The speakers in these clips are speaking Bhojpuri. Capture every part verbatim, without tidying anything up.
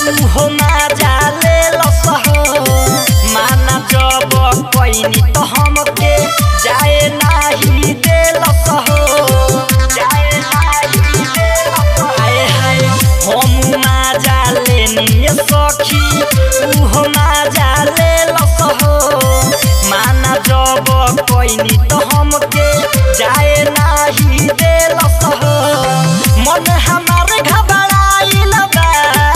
उहो मजा ले लसहो माना जब कोइनी तो हमके जाए नाही दे लसहो जाए नाही दे लसहो हाय हाय हम मजा लेनी सखी उहो मजा ले लसहो माना जब कोइनी तो हमके जाए नाही दे लसहो मन हमारे घबराइल बा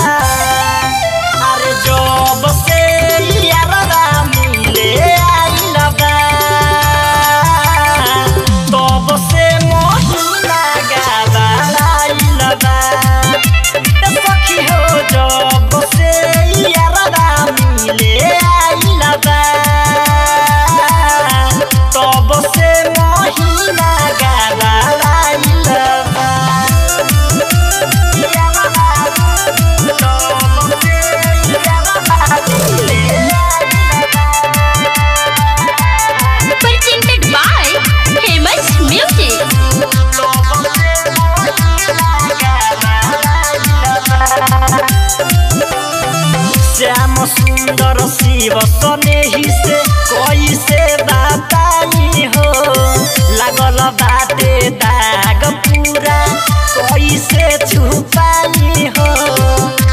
अरे जब से यारवा मिले आइल बा तब से महीना घबराइल बा सखी हो जब से यारवा मिले आइल बा तब से महीना घबराइल बा Presented by Famous Music. Shyam सुंदर शिव स्नेही से कोई से बताई हो लागल बाटे दाग पूरा कोई से छुपाई हो